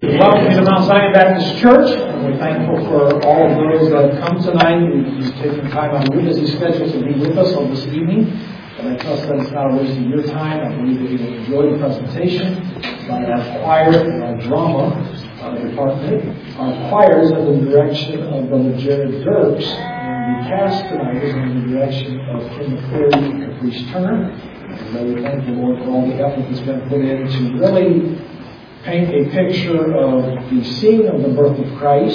Welcome to Mount Zion Baptist Church, and we're thankful for all of those that have come tonight. You've taken time out of your busy schedule to be with us on this evening. And I trust that it's not a waste of your time. I believe that you will enjoy the presentation by our choir and our drama department. Our choir is under the direction of Brother Jared Dirks, and the cast tonight is under the direction of Kim McCleary and Caprice Turner. And we thank the Lord for all the effort that's been put in to really paint a picture of the scene of the birth of Christ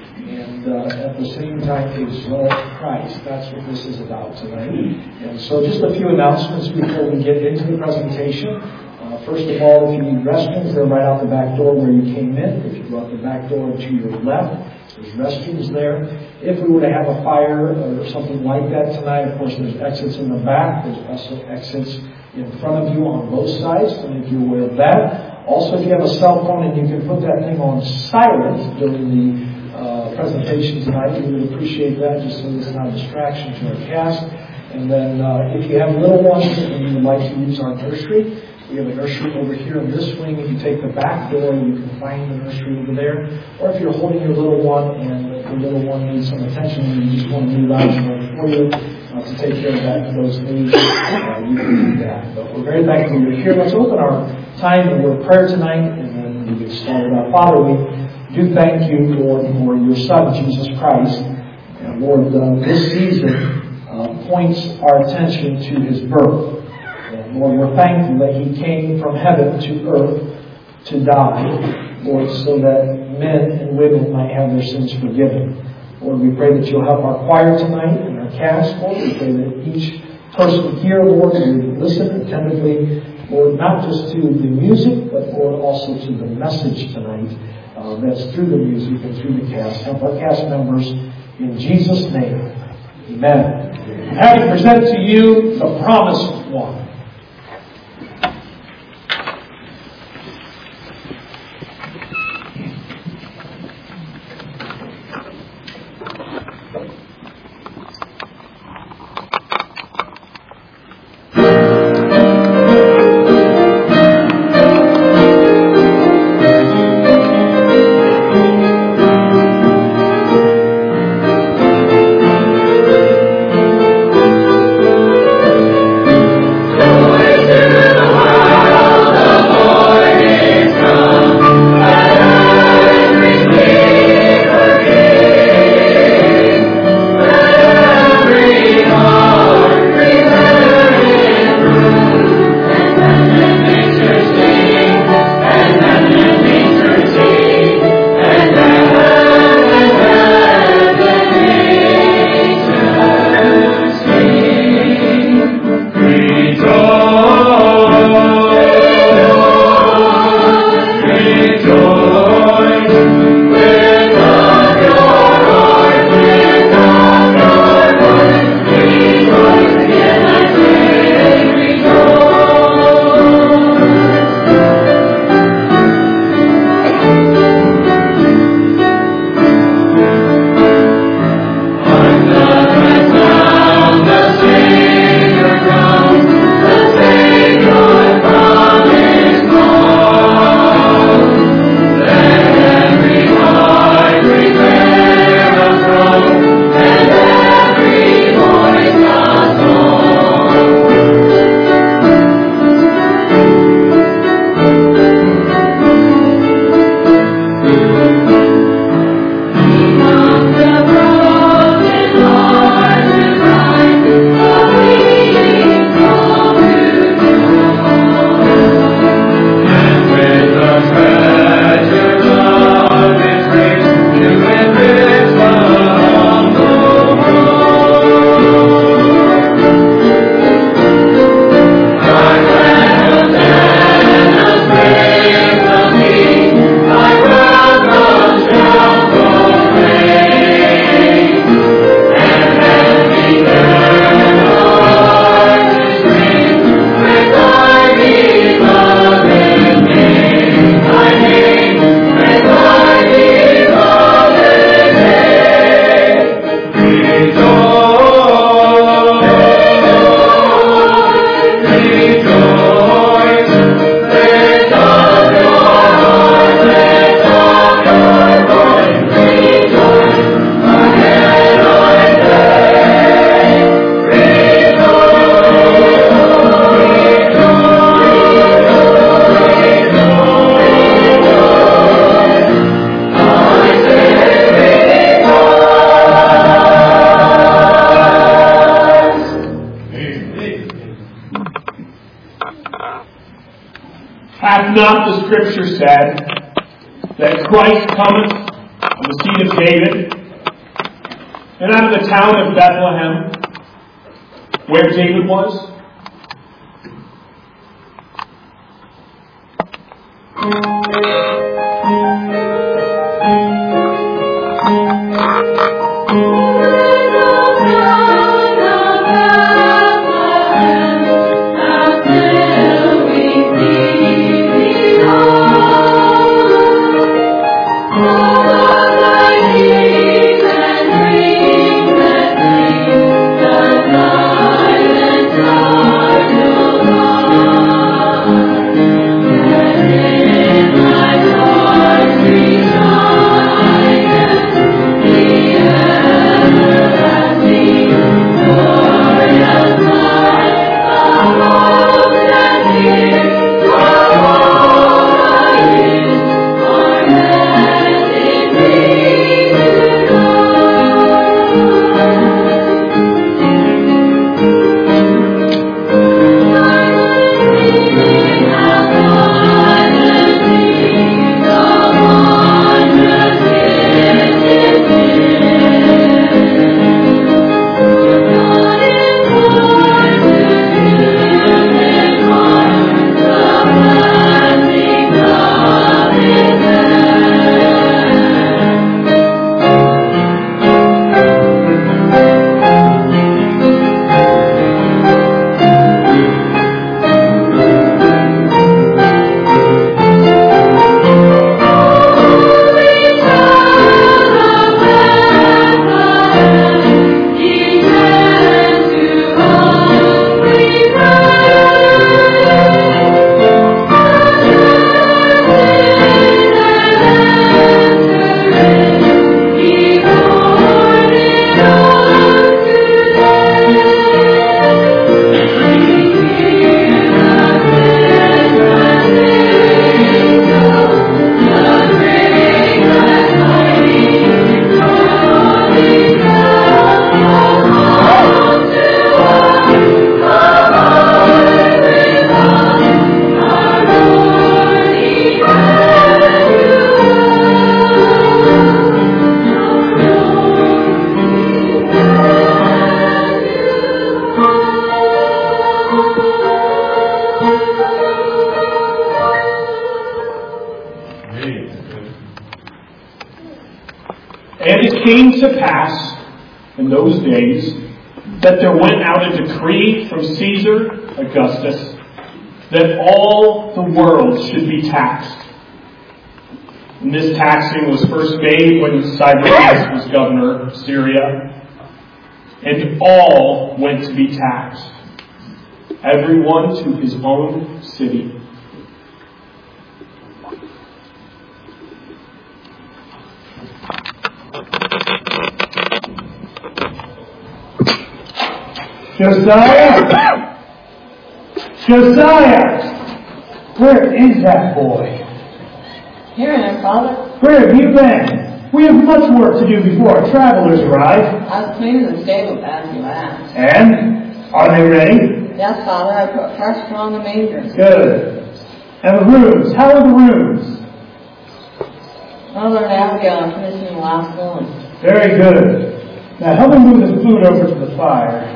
and at the same time exalt Christ. That's what this is about tonight. And so just a few announcements before we get into the presentation. First of all, if you need restrooms, they're right out the back door where you came in. If you go out the back door to your left, there's restrooms there. If we were to have a fire or something like that tonight, of course, there's exits in the back. There's also exits in front of you on both sides to make you aware of that. Also, if you have a cell phone and you can put that thing on silent during the presentation tonight, we would appreciate that just so it's not a distraction to our cast. And then if you have little ones and you would like to use our nursery, we have a nursery over here in this wing. If you take the back door, you can find the nursery over there. Or if you're holding your little one and the little one needs some attention and you just want to move out for you to take care of that those needs, you can do that. But we're very thankful you're here. Let's open our time in word of prayer tonight, and then we get started out. Father, we do thank you, Lord, for your Son, Jesus Christ. And Lord, this season points our attention to his birth. And Lord, we're thankful that he came from heaven to earth to die, Lord, so that men and women might have their sins forgiven. Lord, we pray that you'll help our choir tonight and our cast, Lord. We pray that each person here, Lord, will listen attentively, Lord, not just to the music, but Lord, also to the message tonight that's through the music and through the cast. Help our cast members in Jesus' name. Amen. Having presented to you the promised one. Scripture said that Christ cometh of the seed of David, and out of the town of Bethlehem, where David was? Came to pass in those days that there went out a decree from Caesar Augustus that all the world should be taxed. And this taxing was first made when Cyrus was governor of Syria, and all went to be taxed, everyone to his own city. Josiah! Josiah! Where is that boy? Here I am, Father. Where have you been? We have much work to do before our travelers arrive. I was cleaning the stable as you asked. And? Are they ready? Yes, Father. I put fresh straw in the manger. Good. And the rooms? How are the rooms? Mother and Abigail are finishing the last one. Very good. Now help me move the food over to the fire.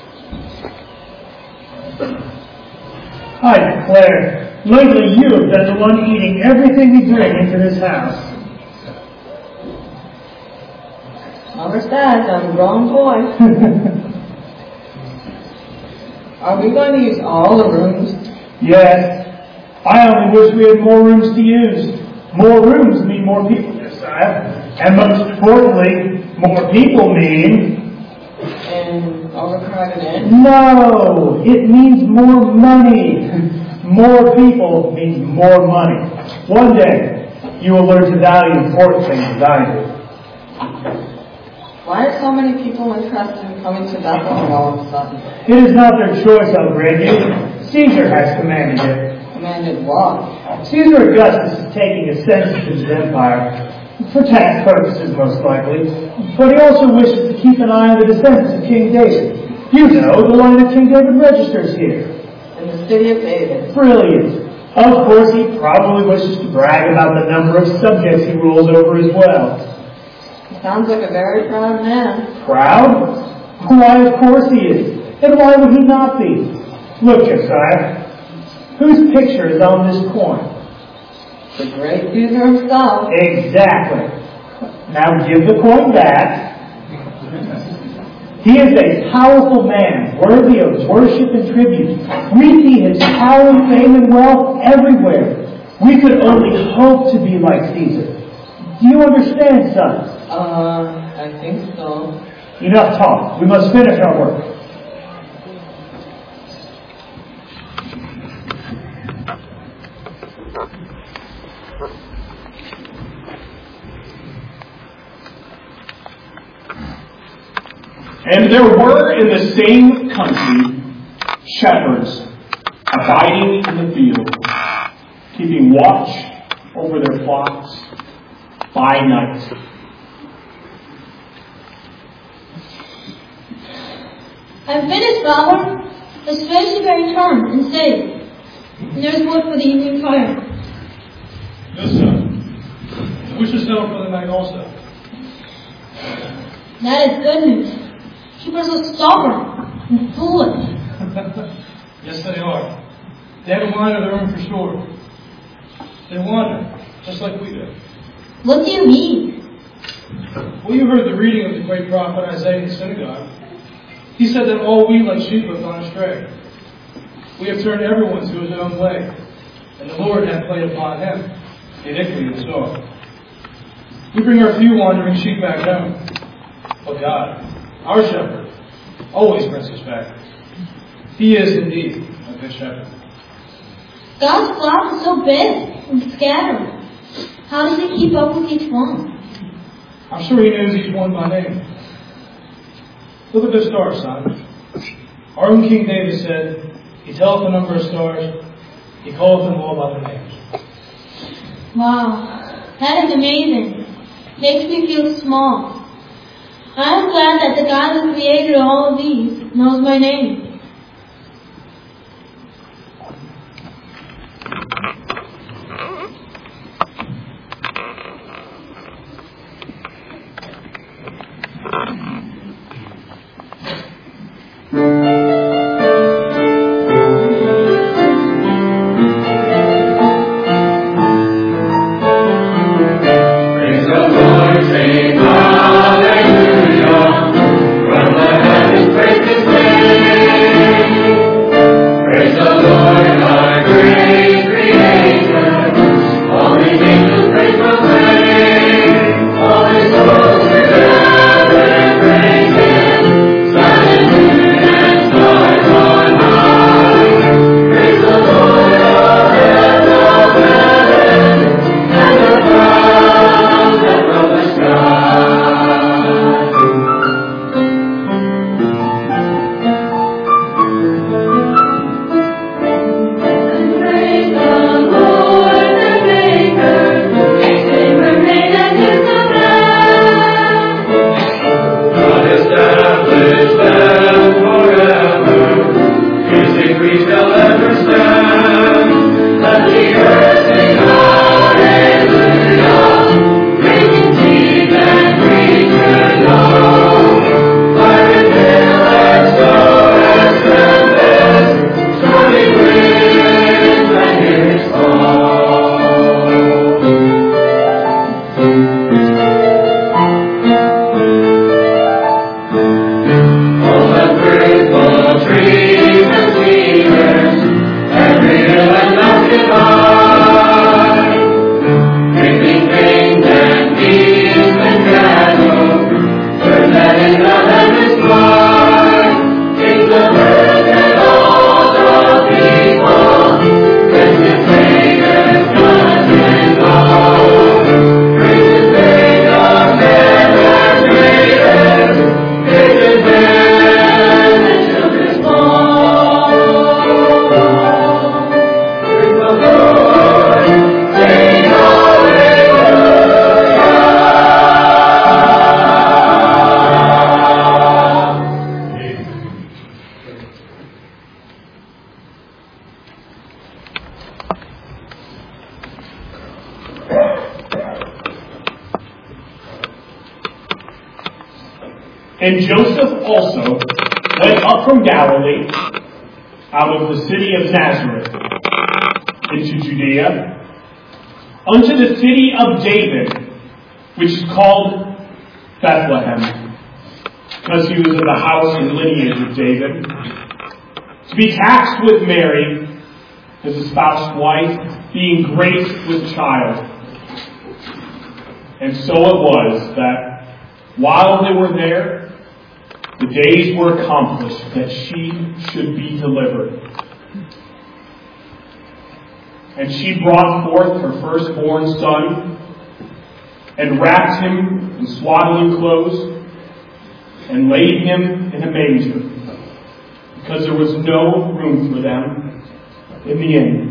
I declare, lately you have been the one eating everything we bring into this house. Mother says I'm a grown boy. Are we going to use all the rooms? Yes. I only wish we had more rooms to use. More rooms mean more people, Josiah. And most importantly, more people mean... And overcrowded in? No! It means more money. More people means more money. One day, you will learn to value important things as I do. Why are so many people interested in coming to Bethlehem all of a sudden? It is not their choice, I'll grant you. Caesar has commanded it. Commanded what? Caesar Augustus is taking a census of his empire, for tax purposes most likely, but he also wishes to keep an eye on the descendants of King David. You know, the line of King David registers here. In the city of David. Brilliant. Of course, he probably wishes to brag about the number of subjects he rules over as well. He sounds like a very proud man. Proud? Why, of course he is. And why would he not be? Look, Josiah. Whose picture is on this coin? The great Caesar himself. Exactly. Now give the coin back. He is a powerful man, worthy of worship and tribute. We see his power, fame, and wealth everywhere. We could only hope to be like Caesar. Do you understand, son? I think so. Enough talk. We must finish our work. And there were in the same country shepherds abiding in the field, keeping watch over their flocks by night. I've finished, Father. Let's finish the very turn and save. And there's wood for the evening fire. Yes, son. We should settle for the night also. That is good news. People are so stubborn and foolish. Yes, they are. They have a mind of their own for sure. They wander, just like we do. What do you mean? Well, you heard the reading of the great prophet Isaiah in the synagogue. He said that all we like sheep have gone astray. We have turned everyone to his own way, and the Lord hath played upon him the iniquity of us all. We bring our few wandering sheep back home. But God, our shepherd, always brings us back. He is indeed a good shepherd. God's flock is so big and scattered. How does he keep up with each one? I'm sure he knows each one by name. Look at the stars, son. Our own King David said, He telleth the number of stars, He calleth them all by their names. Wow, that is amazing. Makes me feel small. I'm glad that the God who created all of these knows my name. Hallelujah, from the heavens praise His name. And Joseph also went up from Galilee, out of the city of Nazareth, into Judea, unto the city of David, which is called Bethlehem, because he was of the house and lineage of David, to be taxed with Mary, his espoused wife, being graced with child. And so it was that while they were there, the days were accomplished that she should be delivered. And she brought forth her firstborn son, and wrapped him in swaddling clothes, and laid him in a manger, because there was no room for them in the inn.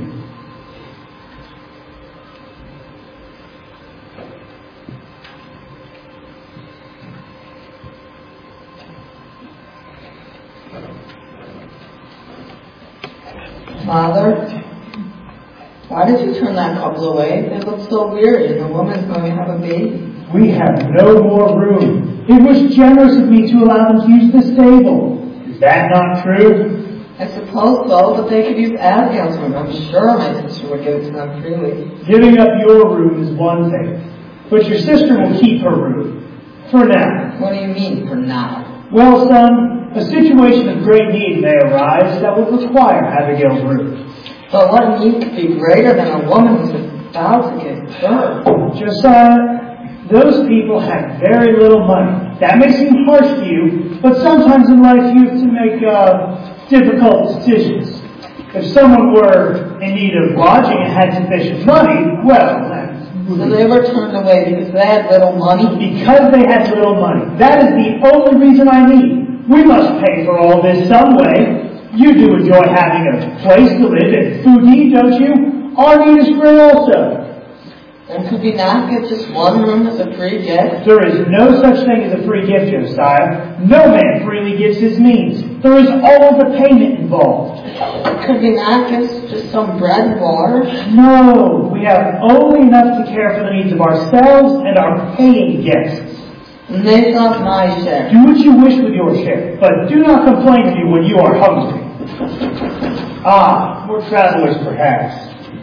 Father, why did you turn that couple away? They look so weary, and the woman's going to have a baby. We have no more room. It was generous of me to allow them to use the stable. Is that not true? I suppose so, but they could use Abigail's room. I'm sure my sister would give it to them freely. Giving up your room is one thing, but your sister will keep her room. For now. What do you mean, for now? Well, son, a situation of great need may arise that would require Abigail's room. But what need could be greater than a woman who's about to give birth? Josiah, those people have very little money. That may seem harsh to you, but sometimes in life you have to make difficult decisions. If someone were in need of lodging and had sufficient money, well, so they were turned away because they had little money? Because they had little money. That is the only reason I need. We must pay for all this some way. You do enjoy having a place to live and food to eat, don't you? Our need is great also. And could we not get just one room as a free gift? There is no such thing as a free gift, Josiah. No man freely gives his means. There is all the payment involved. Could we not get just some bread and water? No, we have only enough to care for the needs of ourselves and our paying guests. And they not my share. Do what you wish with your share, but do not complain to me when you are hungry. Ah, more travelers perhaps.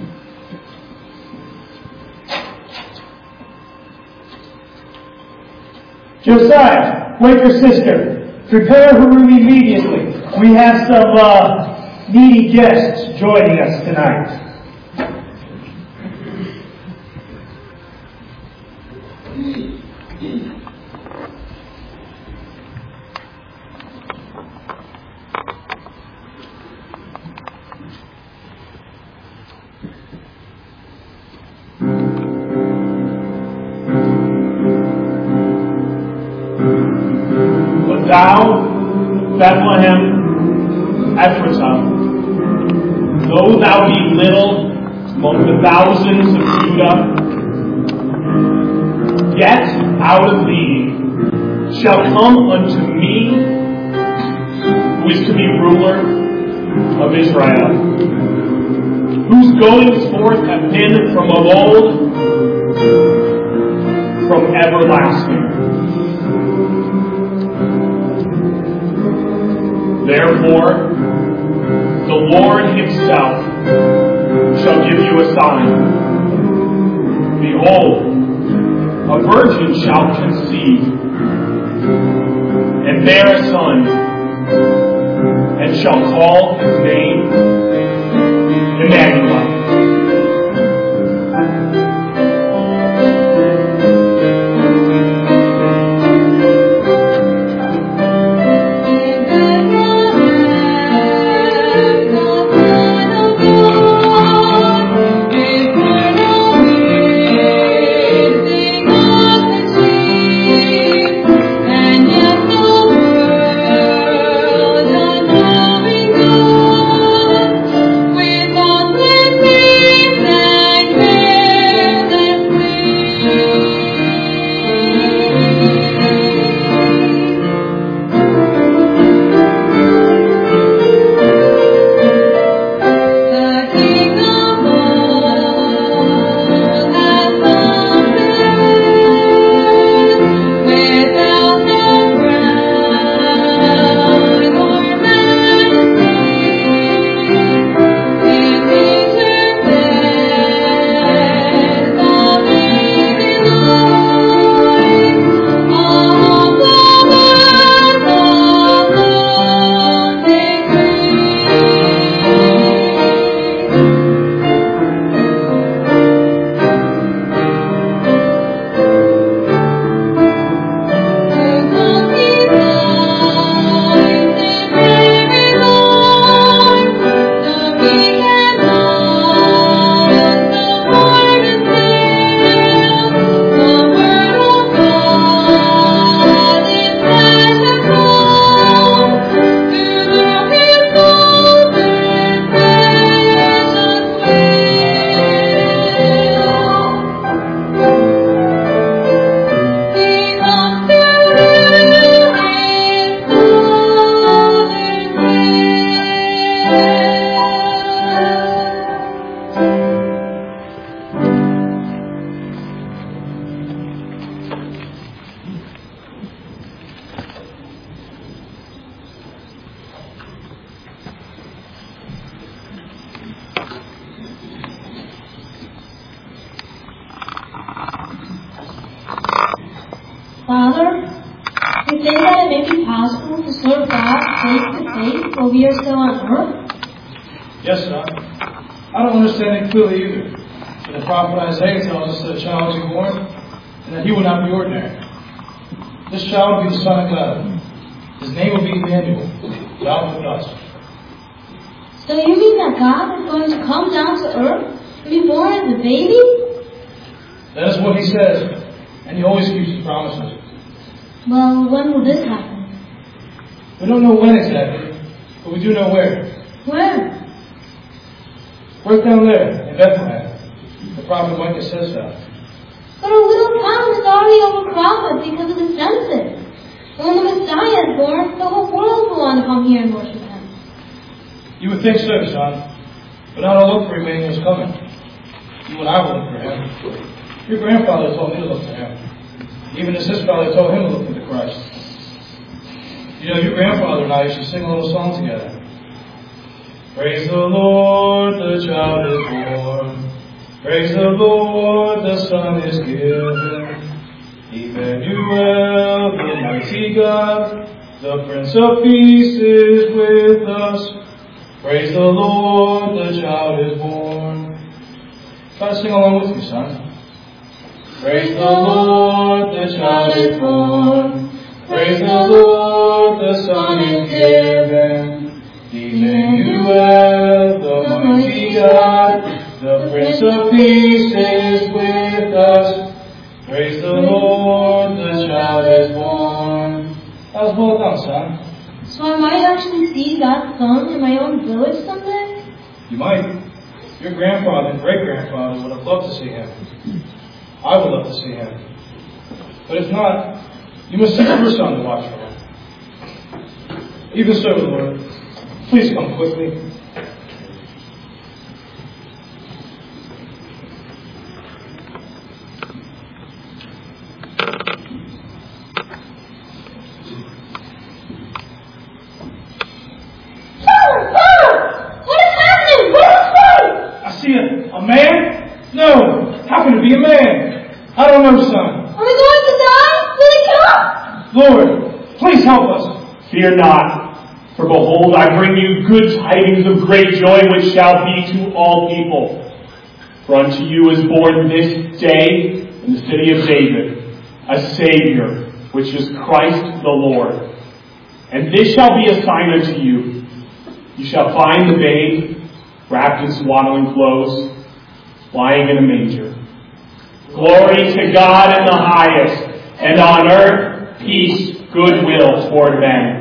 Josiah, wake your sister. Prepare her room immediately. We have some needy guests joining us tonight. Thou, Bethlehem, Ephrathah, though thou be little among the thousands of Judah, yet out of thee shall come unto me, who is to be ruler of Israel, whose goings forth have been from of old, from everlasting. Therefore, the Lord himself shall give you a sign. Behold, a virgin shall conceive, and bear a son, and shall call his name Emmanuel. With all it may be possible to serve God face to face while we are still on earth? Yes, son. I don't understand it clearly either. But the prophet Isaiah tells us that a child will be born and that he will not be ordinary. This child will be the Son of God. His name will be Emmanuel, God with us. So you mean that God is going to come down to earth and be born as a baby? That is what he says, and he always keeps his promises. Well, when will this happen? We don't know when exactly, but we do know where. Where? Right down there, in Bethlehem. The prophet Micah says that. But our little town is already overcrowded because of the census. And when the Messiah is born, the whole world will want to come here and worship him. You would think so, son. But not all look for Emmanuel's coming. You and I will look for him. Your grandfather told me to look for him. Even his father told him to look for the Christ. You know, your grandfather and I used to sing a little song together. Praise the Lord, the child is born. Praise the Lord, the Son is given. Emmanuel, the mighty God, the Prince of Peace is with us. Praise the Lord, the child is born. Try to sing along with me, son. Praise the Lord, the child is born. Praise the Lord, the Son is given. Emmanuel, the mighty God, the Prince of Peace is with us. Praise the Lord, the child is born. That was well done, son. So I might actually see God's Son in my own village someday? You might. Your grandfather and great-grandfather would have loved to see him. I would love to see him. But if not, you must send your son to watch for him. Even so, Lord, please come quickly. A man? No. How can it be a man? I don't know, son. Are we going to die? Will he come? Lord, please help us. Fear not, for behold, I bring you good tidings of great joy, which shall be to all people. For unto you is born this day in the city of David a Savior, which is Christ the Lord. And this shall be a sign unto you. You shall find the babe wrapped in swaddling clothes, lying in a manger. Glory to God in the highest, and on earth peace, goodwill toward men.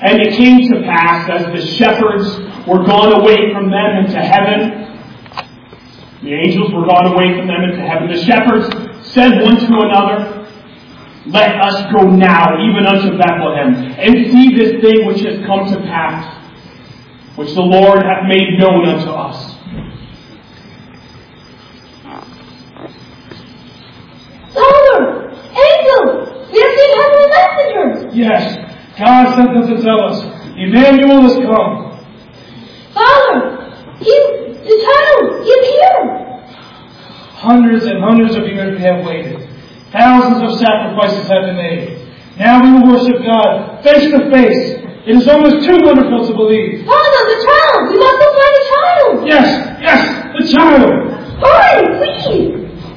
And it came to pass, as the shepherds were gone away from them into heaven, the angels were gone away from them into heaven, the shepherds said one to another, Let us go now, even unto Bethlehem, and see this thing which has come to pass, which the Lord hath made known unto us. Father! Angels! We have seen heavenly messengers! Yes, God sent them to tell us. Emmanuel has come. Father! The child! He's here! Hundreds and hundreds of years we have waited. Thousands of sacrifices have been made. Now we will worship God face to face. It is almost too wonderful to believe. Father, the child! We must go find the child! Yes, the child! Hurry, please!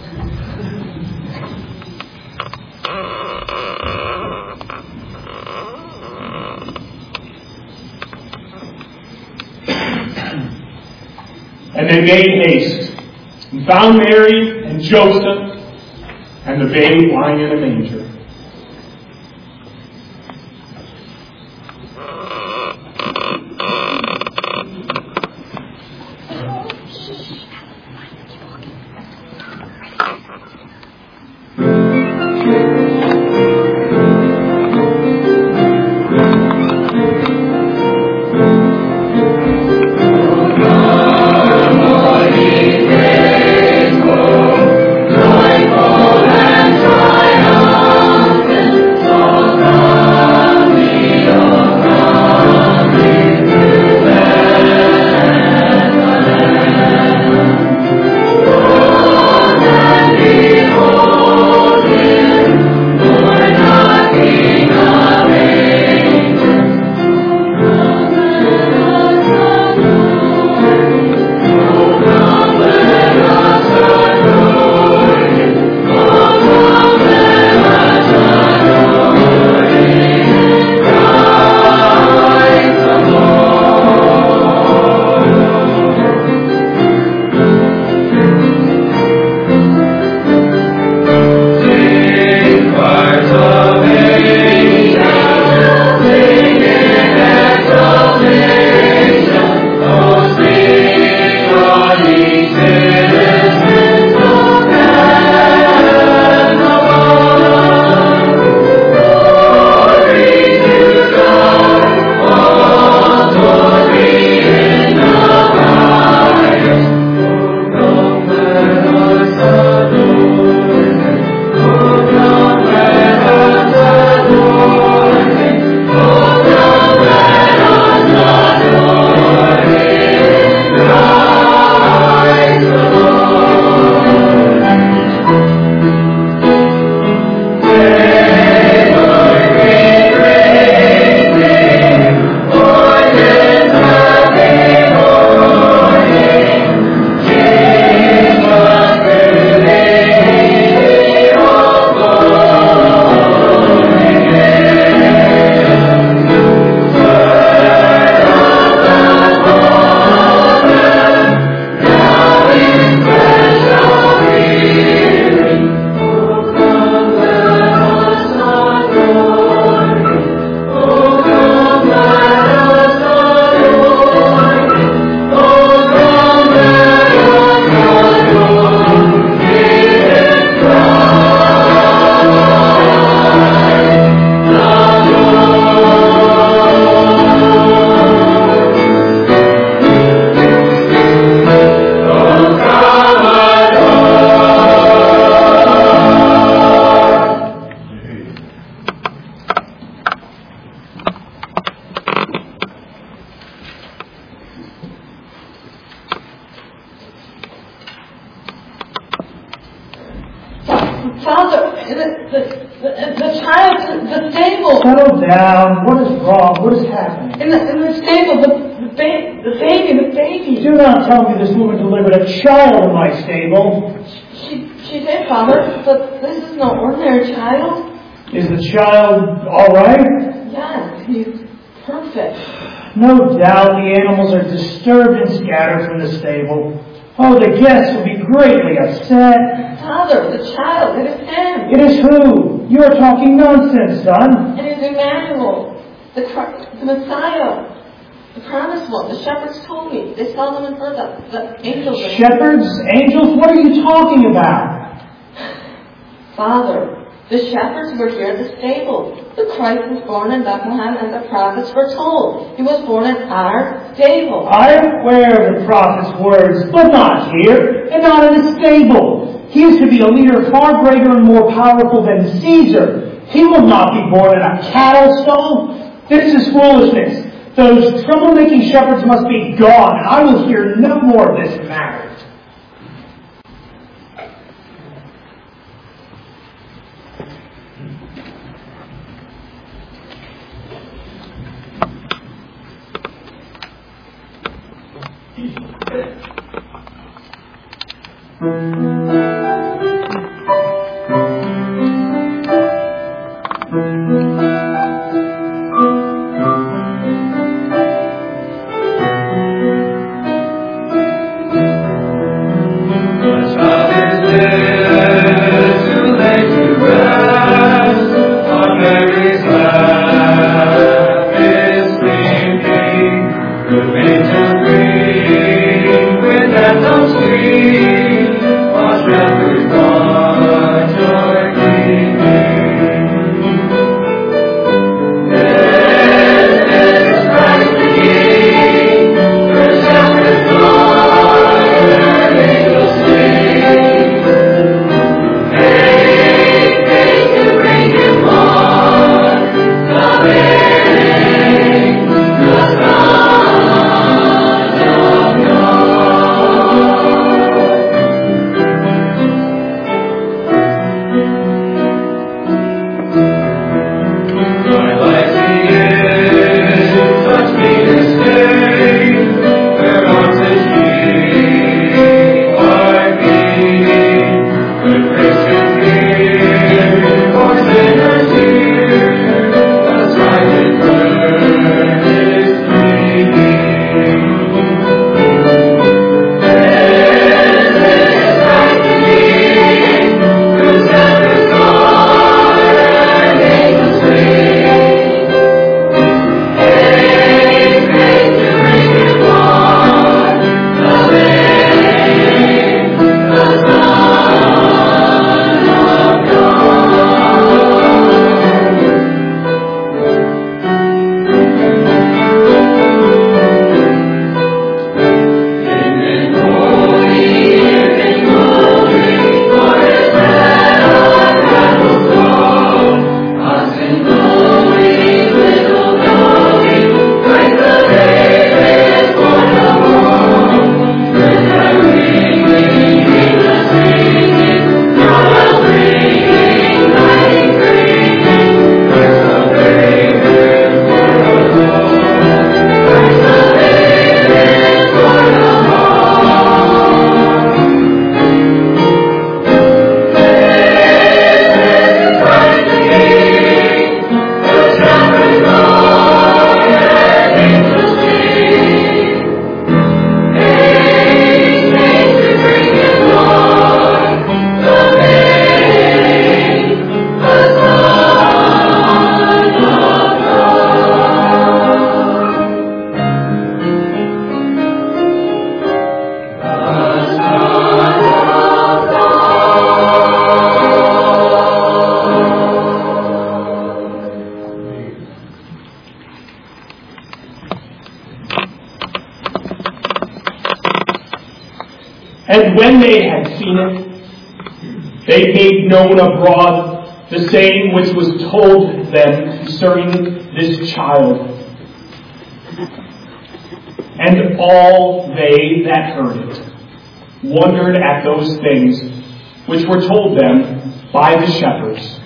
And they made haste, and found Mary and Joseph, and the babe lying in a manger. Father, the child, the stable. Settle down. What is wrong? What is happening? In the stable, the baby. Do not tell me this woman delivered a child in my stable. She did, Father, but this is no ordinary child. Is the child all right? Yes, he's perfect. No doubt the animals are disturbed and scattered from the stable. Oh, the guests will be greatly upset. Father, the child, it is him. It is who? You are talking nonsense, son. It is Emmanuel. the Messiah, the promised one. The shepherds told me. They saw them and heard them. The angels. Shepherds? Angels? What are you talking about? Father, the shepherds were here at the stable. The Christ was born in Bethlehem, and the prophets were told. He was born in our stable. I am aware of the prophet's words, but not here, and not in the stable. He is to be a leader far greater and more powerful than Caesar. He will not be born in a cattle stall. This is foolishness. Those troublemaking shepherds must be gone, and I will hear no more of this matter. And when they had seen it, they made known abroad the saying which was told them concerning this child. And all they that heard it wondered at those things which were told them by the shepherds.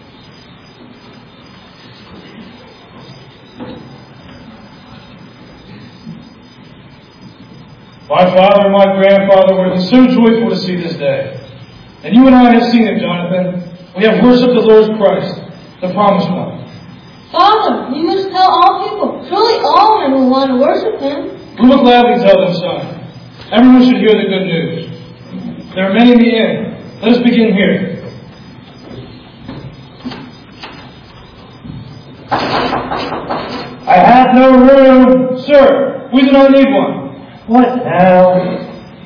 My father and my grandfather would have been so joyful to see this day. And you and I have seen it, Jonathan. We have worshipped the Lord Christ, the promised one. Father, you must tell all people. Surely all men will want to worship him. We will gladly tell them, son. Everyone should hear the good news. There are many in the inn. Let us begin here. I have no room. Sir, we do not need one. What now?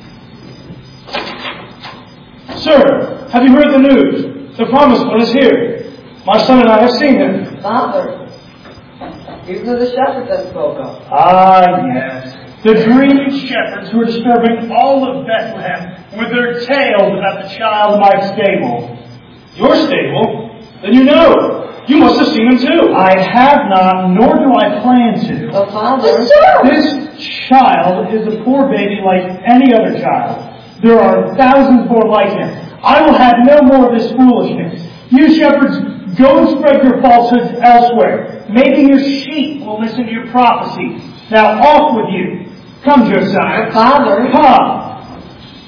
Sir, have you heard the news? The promised one is here. My son and I have seen him. Father, these are the shepherds that spoke of. Ah, yes. The dreaming shepherds who are disturbing all of Bethlehem with their tales about the child in my stable. Your stable? Then you know. You must have seen him too. I have not, nor do I plan to. But Father, This child is a poor baby like any other child. There are thousands more like him. I will have no more of this foolishness. You shepherds, go and spread your falsehoods elsewhere. Maybe your sheep will listen to your prophecies. Now off with you. Come, Josiah. Father, Come.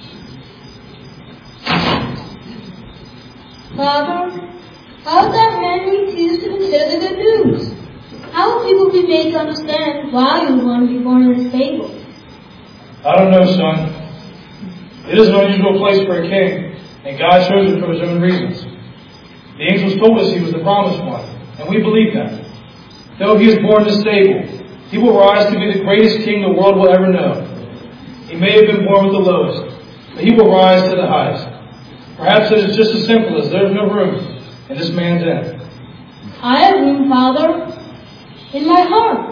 Father, how that man refused to consider the good news? How will people be made to understand why you want to be born in a stable? I don't know, son. It is an unusual place for a king, and God chose it for his own reasons. The angels told us he was the promised one, and we believe that. Though he is born in a stable, he will rise to be the greatest king the world will ever know. He may have been born with the lowest, but he will rise to the highest. Perhaps it is just as simple as there is no room in this man's inn. I have room, Father, in my heart.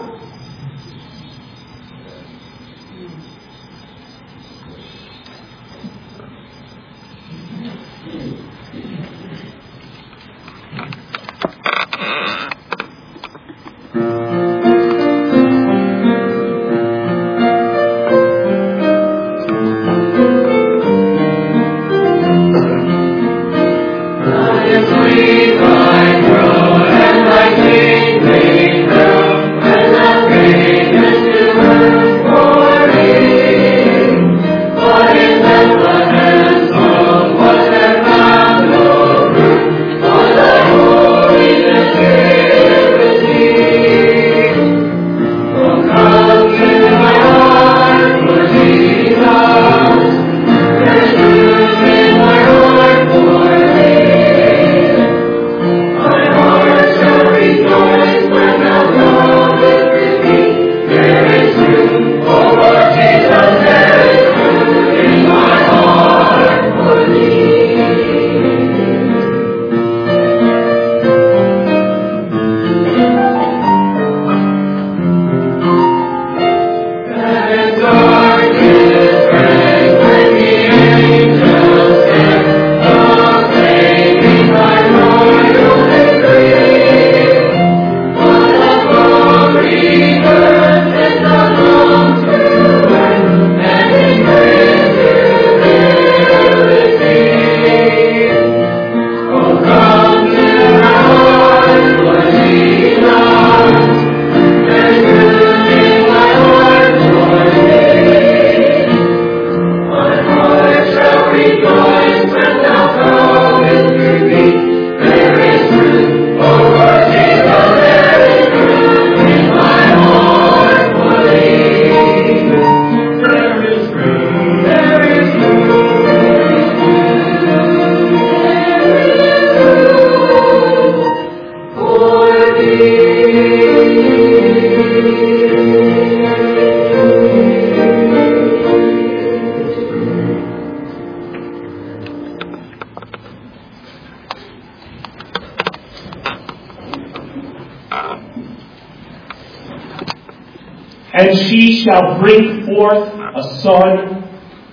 And she shall bring forth a son,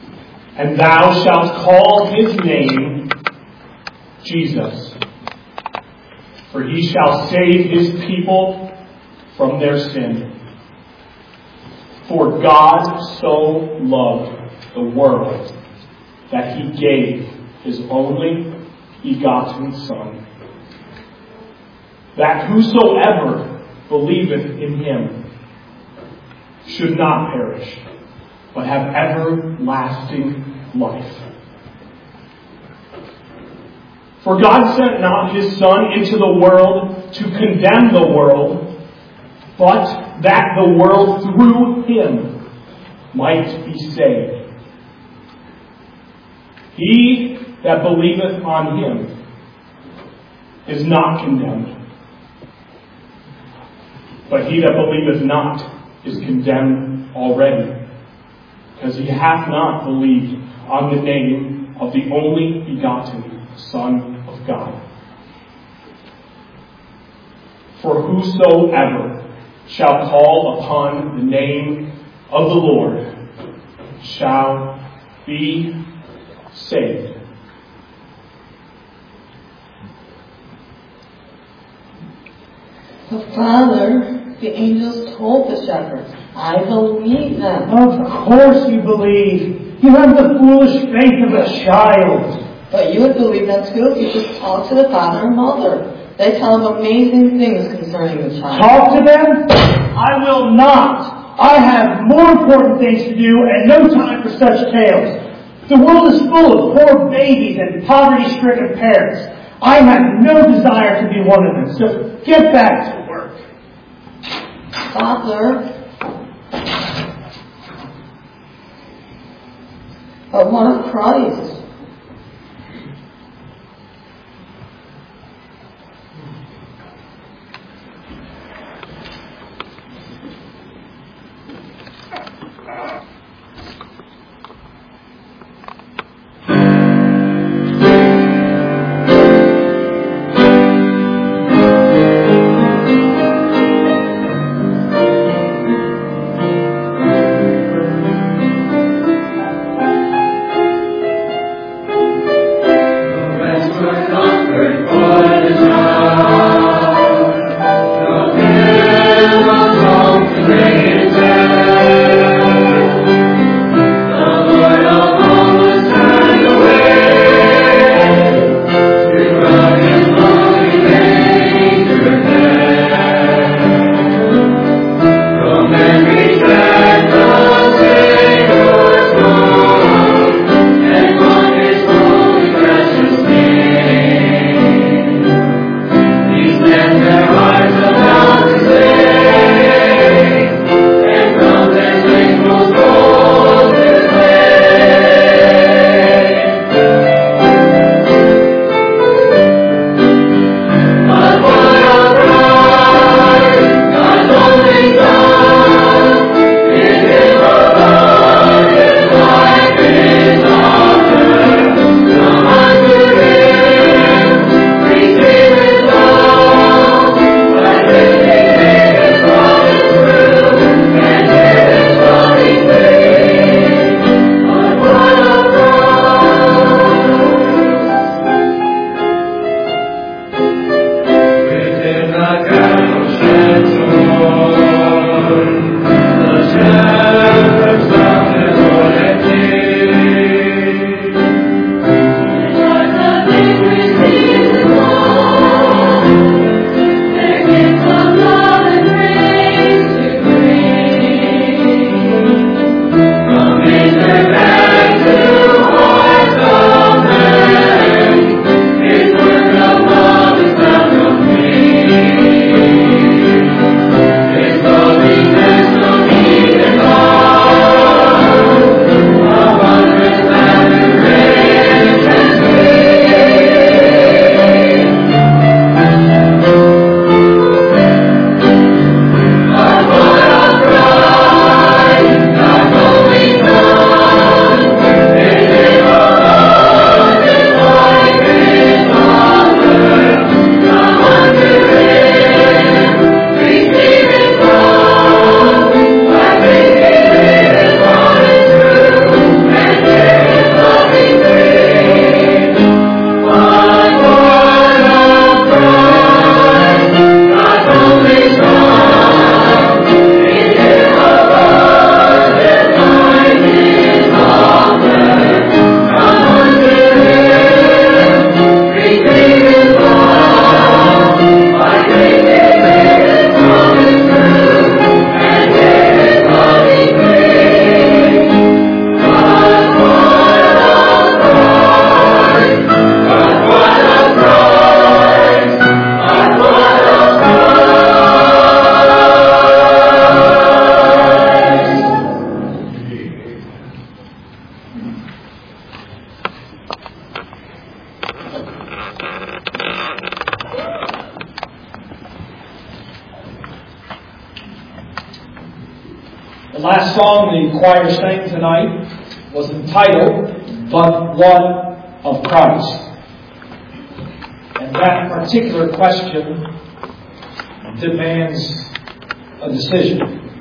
and thou shalt call his name Jesus. For he shall save his people from their sin. For God so loved the world that he gave his only begotten Son, that whosoever believeth in him should not perish, but have everlasting life. For God sent not his Son into the world to condemn the world, but that the world through him might be saved. He that believeth on him is not condemned, But he that believeth not is condemned already, because he hath not believed on the name of the only begotten Son of God. For whosoever shall call upon the name of the Lord shall be saved. The Father, the angels told the shepherds, I believe them. Of course you believe. You have the foolish faith of a child. But you would believe them too if you just talk to the father and mother. They tell them amazing things concerning the child. Talk to them? I will not. I have more important things to do and no time for such tales. The world is full of poor babies and poverty-stricken parents. I have no desire to be one of them, so get back to work. Father, but what of Christ? The last song the choir sang tonight was entitled, But What of Christ? And that particular question demands a decision.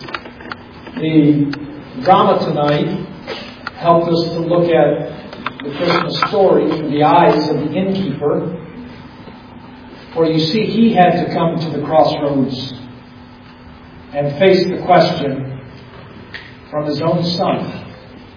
The drama tonight helped us to look at the Christmas story through the eyes of the innkeeper. For you see, he had to come to the crossroads and face the question from his own son.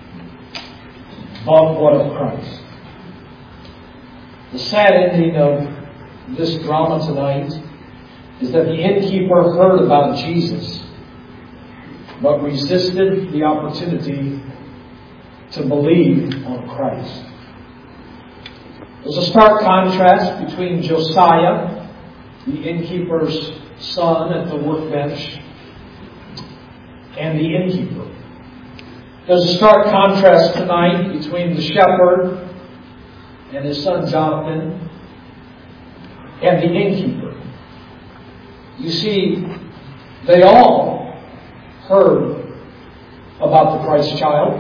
But what of Christ? The sad ending of this drama tonight is that the innkeeper heard about Jesus, but resisted the opportunity to believe on Christ. There's a stark contrast between Josiah, the innkeeper's son at the workbench, and the innkeeper. There's a stark contrast tonight between the shepherd and his son Jonathan and the innkeeper. You see, they all heard about the Christ child.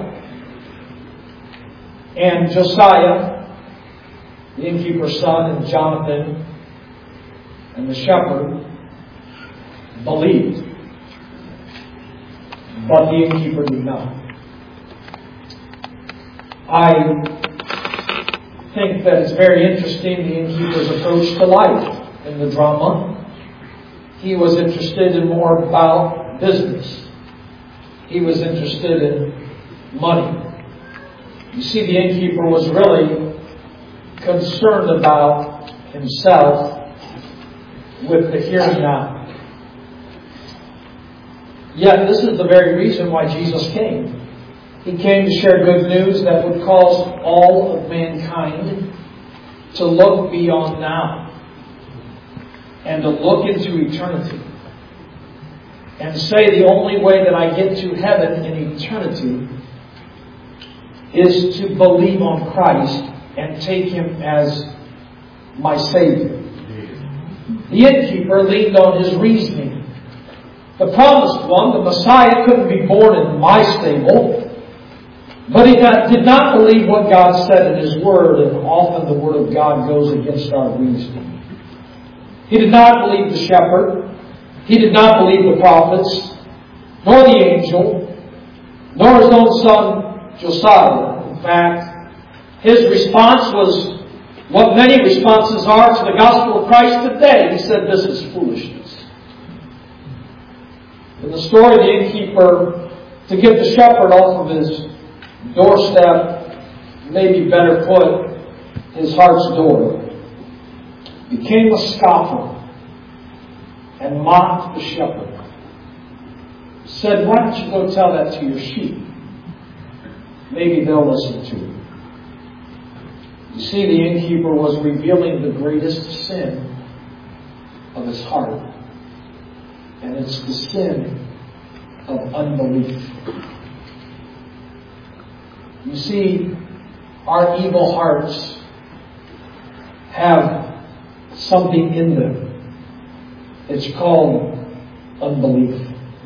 And Josiah, the innkeeper's son, and Jonathan and the shepherd believed. But the innkeeper did not. I think that it's very interesting, the innkeeper's approach to life in the drama. He was interested in more about business. He was interested in money. You see, the innkeeper was really concerned about himself with the here and now. Yet, this is the very reason why Jesus came. He came to share good news that would cause all of mankind to look beyond now and to look into eternity and say the only way that I get to heaven in eternity is to believe on Christ and take Him as my Savior. The innkeeper leaned on his reasoning. The promised one, the Messiah, couldn't be born in my stable. But he did not believe what God said in His Word, and often the Word of God goes against our reasoning. He did not believe the shepherd. He did not believe the prophets, nor the angel, nor his own son Josiah. In fact, his response was what many responses are to the gospel of Christ today. He said, "This is foolishness." In the story, the innkeeper, to get the shepherd off of his doorstep, maybe better put, his heart's door, became a scoffer and mocked the shepherd. Said, "Why don't you go tell that to your sheep? Maybe they'll listen to you." You see, the innkeeper was revealing the greatest sin of his heart. And it's the sin of unbelief. You see, our evil hearts have something in them. It's called unbelief.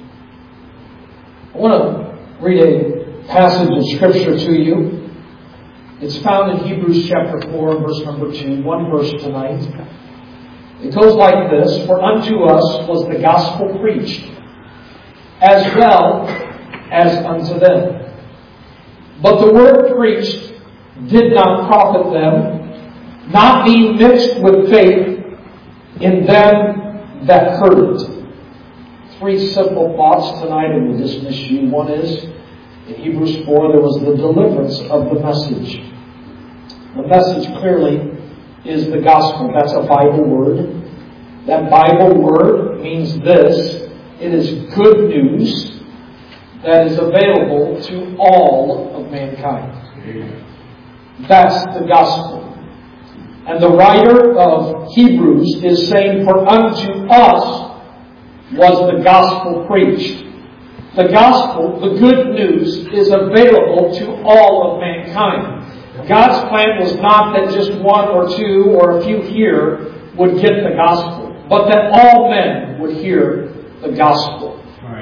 I want to read a passage of Scripture to you. It's found in Hebrews chapter 4, verse number 2. One verse tonight. It goes like this: "For unto us was the gospel preached, as well as unto them. But the word preached did not profit them, not being mixed with faith in them that heard it." Three simple thoughts tonight, and we'll dismiss you. One is, in Hebrews 4, there was the deliverance of the message. The message clearly is the gospel. That's a Bible word. That Bible word means this: it is good news that is available to all of mankind. That's the gospel. And the writer of Hebrews is saying, "For unto us was the gospel preached." The gospel, the good news, is available to all of mankind. God's plan was not that just one or two or a few here would get the gospel, but that all men would hear the gospel. Right.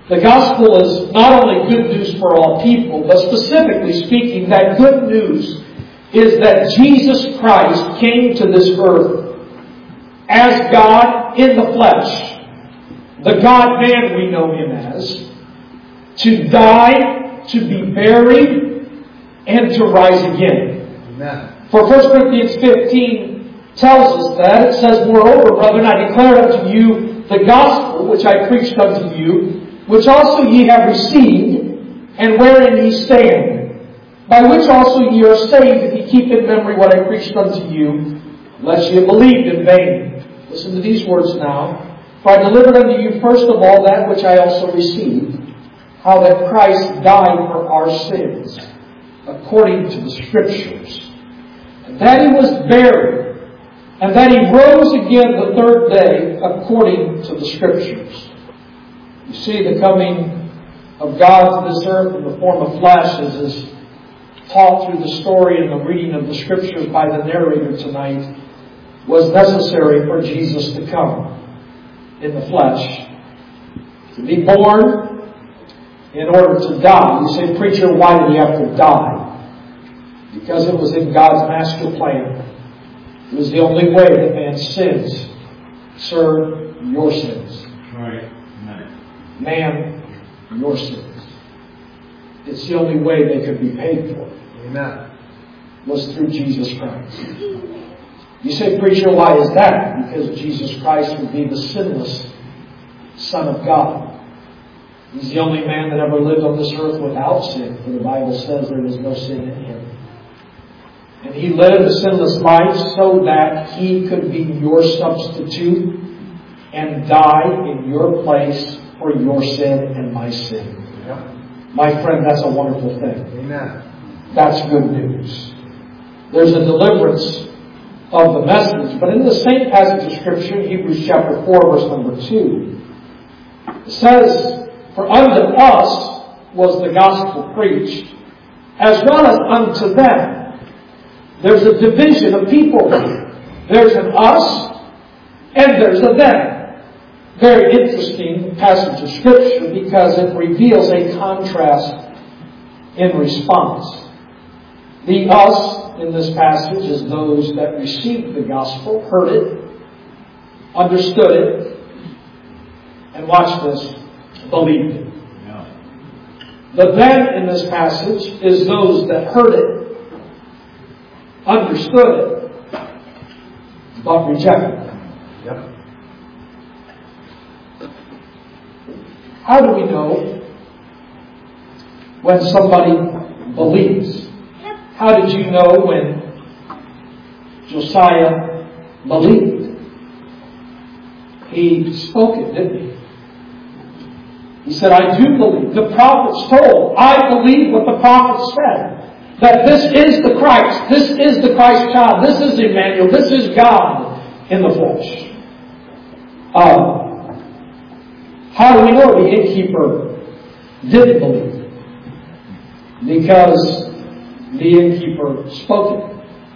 The gospel is not only good news for all people, but specifically speaking, that good news is that Jesus Christ came to this earth as God in the flesh, the God-man we know Him as, to die, to be buried, and to rise again. Amen. For 1 Corinthians 15 tells us that. It says, "Moreover, brethren, I declare unto you the gospel which I preached unto you, which also ye have received, and wherein ye stand, by which also ye are saved, if ye keep in memory what I preached unto you, lest ye have believed in vain." Listen to these words now. "For I delivered unto you first of all that which I also received, how that Christ died for our sins, according to the Scriptures, and that He was buried, and that He rose again the third day, according to the Scriptures." You see, the coming of God to this earth in the form of flesh, as is taught through the story and the reading of the Scriptures by the narrator tonight, was necessary for Jesus to come in the flesh, to be born in order to die. You say, "Preacher, why did He have to die?" Because it was in God's master plan. It was the only way that man's sins served your sins. Right. Man, your sins. It's the only way they could be paid for. Amen. Was through Jesus Christ. You say, "Preacher, why is that?" Because Jesus Christ would be the sinless Son of God. He's the only man that ever lived on this earth without sin, for the Bible says there is no sin in Him. And He lived a sinless life so that He could be your substitute and die in your place for your sin and my sin. Yeah. My friend, that's a wonderful thing. Amen. That's good news. There's a deliverance of the message. But in the same passage of Scripture, Hebrews chapter 4, verse number 2, it says, "For unto us was the gospel preached, as well as unto them." There's a division of people. There's an us, and there's a them. Very interesting passage of Scripture because it reveals a contrast in response. The us in this passage is those that received the gospel, heard it, understood it, and watch this, believed it. Yeah. The them in this passage is those that heard it, understood it, but rejected it. Yep. How do we know when somebody believes? How did you know when Josiah believed? He spoke it, didn't he? He said, "I do believe." The prophets told, "I believe what the prophets said. That this is the Christ. This is the Christ child. This is Emmanuel. This is God in the flesh." How do we know the innkeeper didn't believe? Because the innkeeper spoke it.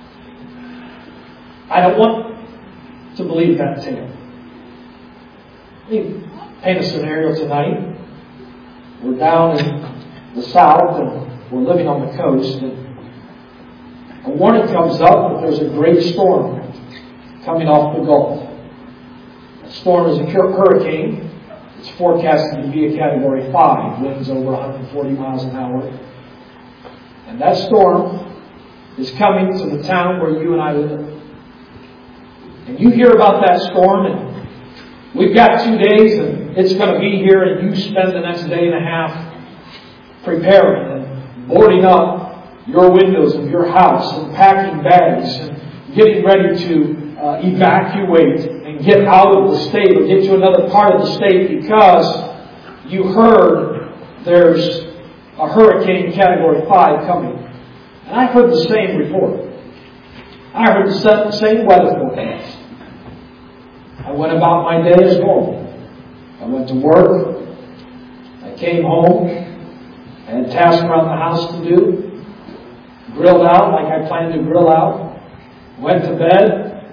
I don't want to believe that tale. Let me paint a scenario tonight. We're down in the south and we're living on the coast, and a warning comes up that there's a great storm coming off the Gulf. The storm is a hurricane. It's forecasted to be a Category 5, winds over 140 miles an hour. And that storm is coming to the town where you and I live. And you hear about that storm, and we've got 2 days, and it's going to be here, and you spend the next day and a half preparing and boarding up your windows of your house and packing bags and getting ready to evacuate and get out of the state or get to another part of the state because you heard there's a hurricane Category 5 coming. And I heard the same report. I heard the same weather forecast. I went about my day as normal. I went to work. I came home. I had tasks around the house to do. Grilled out like I planned to grill out. Went to bed.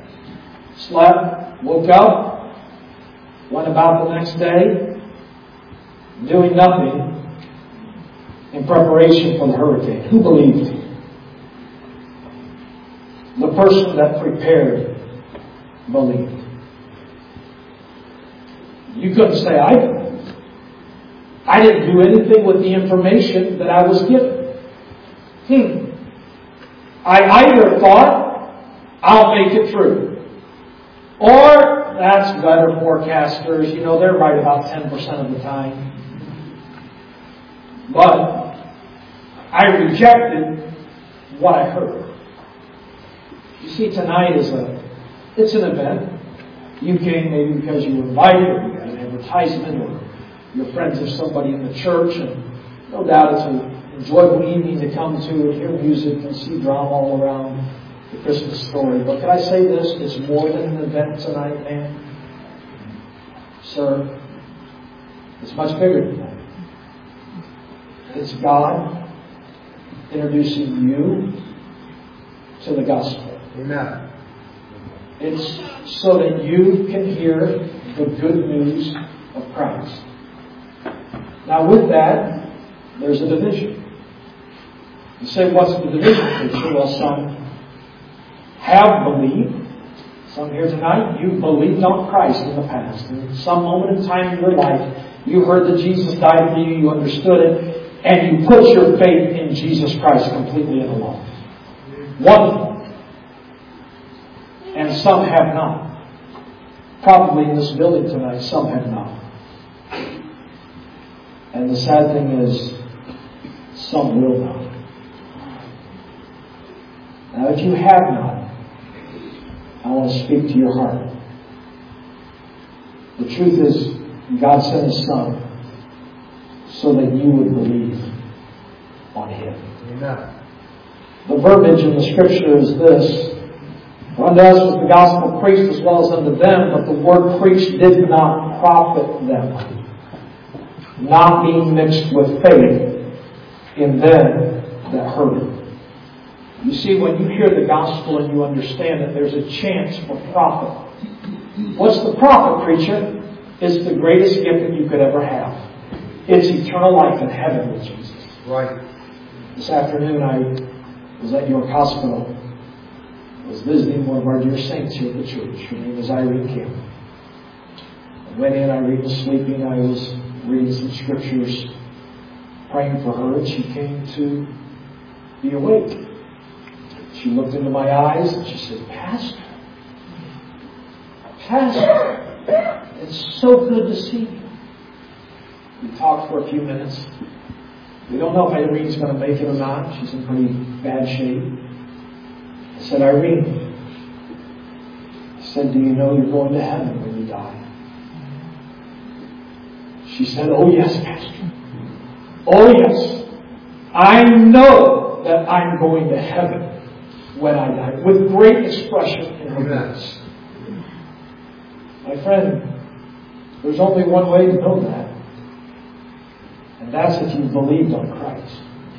Slept. Woke up. Went about the next day. doing nothing in preparation for the hurricane. Who believed? The person that prepared believed. You couldn't say, I believed. I didn't do anything with the information that I was given. I either thought, I'll make it through. Or, that's weather forecasters. You know, they're right about 10% of the time. But I rejected what I heard. You see, tonight it's an event. You came maybe because you were invited, or you got an advertisement, or you're friends of somebody in the church, and no doubt it's an enjoyable evening to come to and hear music and see drama all around the Christmas story. But can I say this? It's more than an event tonight, man. Sir, it's much bigger than that. It's God introducing you to the gospel. Amen. It's so that you can hear the good news of Christ. Now with that, there's a division. You say, what's the division, preacher? Well, some have believed. Some here tonight, you believed on Christ in the past. In some moment in time in your life, you heard that Jesus died for you, you understood it, and you put your faith in Jesus Christ completely and alone. Wonderful. And some have not. Probably in this building tonight, some have not. And the sad thing is, some will not. Now, if you have not, I want to speak to your heart. The truth is, God sent His Son so that you would believe on Him. Amen. The verbiage in the Scripture is this: for unto us was the gospel preached as well as unto them, but the word preached did not profit them, not being mixed with faith in them that heard it. You see, when you hear the gospel and you understand that there's a chance for profit. What's the profit, preacher? It's the greatest gift that you could ever have. It's eternal life in heaven with Jesus. Right. This afternoon I was at York Hospital. I was visiting one of our dear saints here at the church. Her name is Irene Kim. I went in, Irene was sleeping. I was reading some scriptures, praying for her, and she came to be awake. She looked into my eyes and she said, Pastor, it's so good to see you. We talked for a few minutes. We don't know if Irene's going to make it or not. She's in pretty bad shape. I said, Irene, do you know you're going to heaven when you die? She said, oh yes, Pastor. Oh yes. I know that I'm going to heaven when I die, with great expression in her voice. My friend, there's only one way to know that. And that's if you've believed on Christ.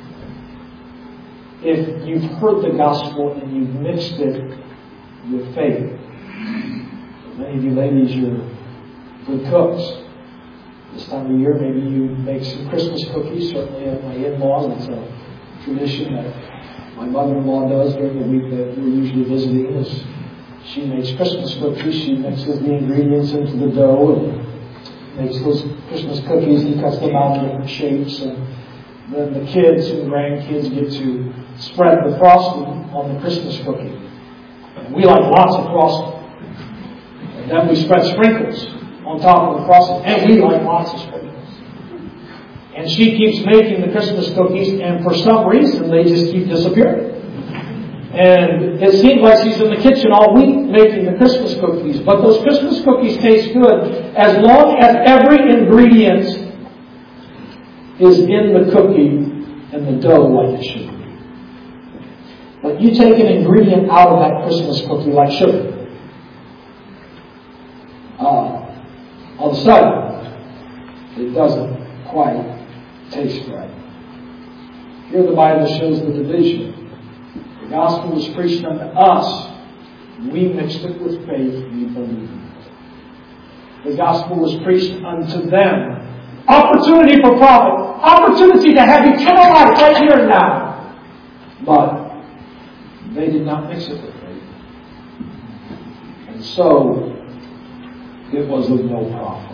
If you've heard the gospel and you've mixed it with faith. Many of you ladies, you're good cooks. This time of year, maybe you make some Christmas cookies. Certainly at my in-laws, it's a tradition that my mother-in-law does during the week that we're usually visiting. Is she makes Christmas cookies. She mixes the ingredients into the dough and makes those Christmas cookies and cuts them out in different shapes. And then the kids and grandkids get to spread the frosting on the Christmas cookie. And we like lots of frosting. And then we spread sprinkles on top of the frosting. And we like lots of sprinkles. And she keeps making the Christmas cookies, and for some reason they just keep disappearing. And it seems like she's in the kitchen all week making the Christmas cookies. But those Christmas cookies taste good as long as every ingredient is in the cookie and the dough like it should be. But you take an ingredient out of that Christmas cookie like sugar. All of a sudden, it doesn't quite taste right. Here the Bible shows the division. The gospel was preached unto us. We mixed it with faith. We believed. The gospel was preached unto them. opportunity for profit, opportunity to have eternal life right here and now. But they did not mix it with faith. And so, it was of no profit.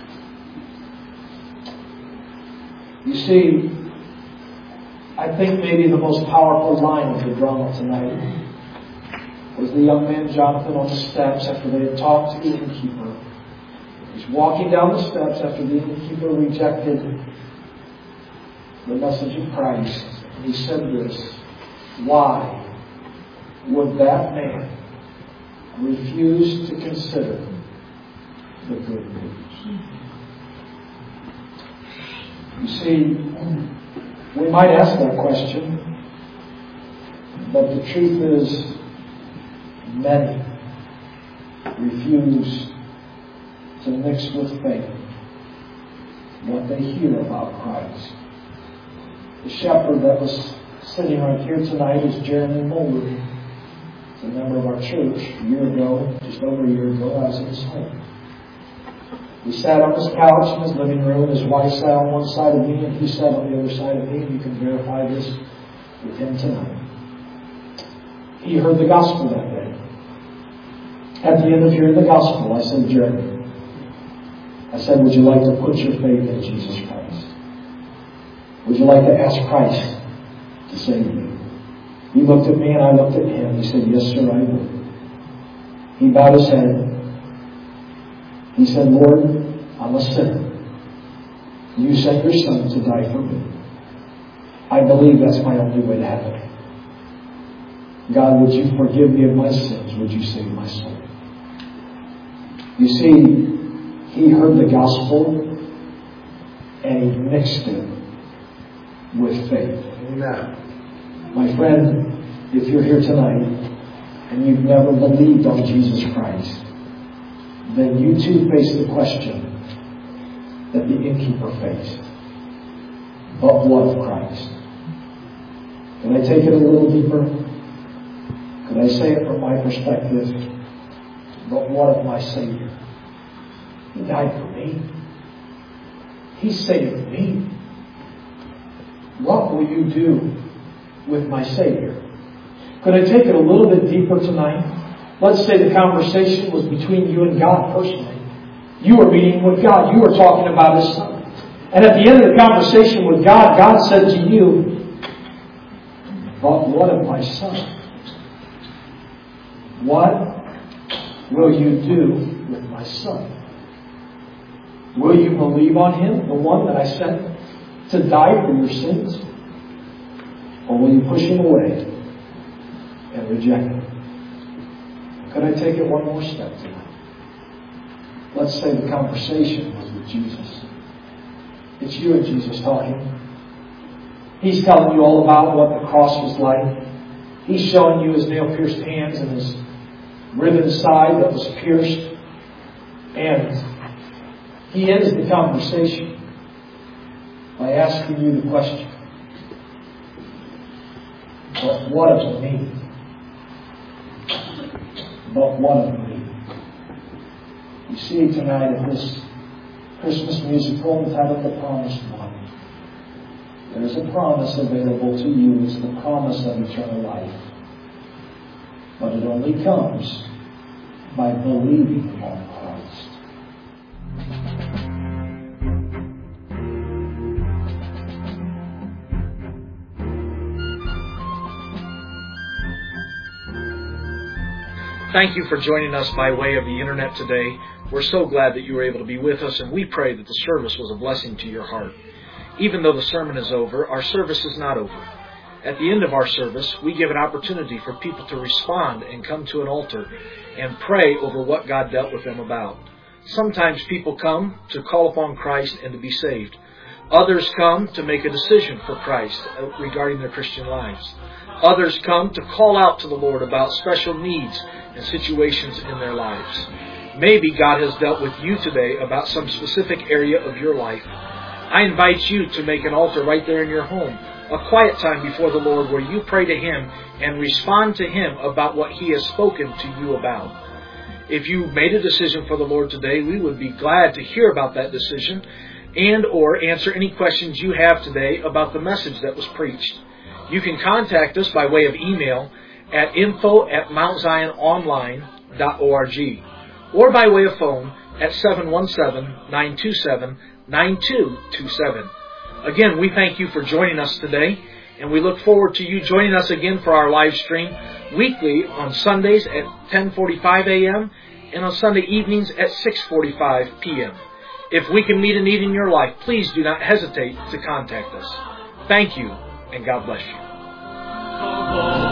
You see, I think maybe the most powerful line of the drama tonight was the young man Jonathan on the steps after they had talked to the innkeeper. He's walking down the steps after the innkeeper rejected the message of Christ. And he said this, why would that man refuse to consider the good news? You see, we might ask that question, but the truth is, many refuse to mix with faith what they hear about Christ. The shepherd that was sitting right here tonight is Jeremy Mulder. He's a member of our church. A year ago, just over a year ago, I was in his home. We sat on his couch in his living room. His wife sat on one side of me and he sat on the other side of me. You can verify this with him tonight. He heard the gospel that day. At the end of hearing the gospel, I said, Jeremy, I said, would you like to put your faith in Jesus Christ? Would you like to ask Christ to save you? He looked at me and I looked at him. He said, yes, sir, I would. He bowed his head. He said, Lord, I'm a sinner. You sent your Son to die for me. I believe that's my only way to heaven. God, would you forgive me of my sins? Would you save my soul? You see, he heard the gospel and he mixed it with faith. Amen. My friend, if you're here tonight and you've never believed on Jesus Christ, then you too face the question that the innkeeper faced. But what of Christ? Can I take it a little deeper? Could I say it from my perspective? But what of my Savior? He died for me. He saved me. What will you do with my Savior? Could I take it a little bit deeper tonight? Let's say the conversation was between you and God personally. You were meeting with God. You were talking about His Son. And at the end of the conversation with God, God said to you, but what of my Son? What will you do with my Son? Will you believe on Him, the one that I sent to die for your sins? Or will you push Him away and reject Him? Could I take it one more step tonight? Let's say the conversation was with Jesus. It's you and Jesus talking. He's telling you all about what the cross was like. He's showing you His nail-pierced hands and His riven side that was pierced. And He ends the conversation by asking you the question, but what of me? But what of me? You see tonight in this Christmas musical entitled The Promised One, there is a promise available to you. It's the promise of eternal life. But it only comes by believing on Christ. Thank you for joining us by way of the internet today. We're so glad that you were able to be with us, and we pray that the service was a blessing to your heart. Even though the sermon is over, our service is not over. At the end of our service, we give an opportunity for people to respond and come to an altar and pray over what God dealt with them about. Sometimes people come to call upon Christ and to be saved. Others come to make a decision for Christ regarding their Christian lives. Others come to call out to the Lord about special needs and situations in their lives. Maybe God has dealt with you today about some specific area of your life. I invite you to make an altar right there in your home, a quiet time before the Lord where you pray to Him and respond to Him about what He has spoken to you about. If you made a decision for the Lord today, we would be glad to hear about that decision. and or answer any questions you have today about the message that was preached. You can contact us by way of email at info@mountziononline.org or by way of phone at 717-927-9227. Again, we thank you for joining us today, and we look forward to you joining us again for our live stream weekly on Sundays at 10:45 a.m. and on Sunday evenings at 6:45 p.m. If we can meet a need in your life, please do not hesitate to contact us. Thank you, and God bless you.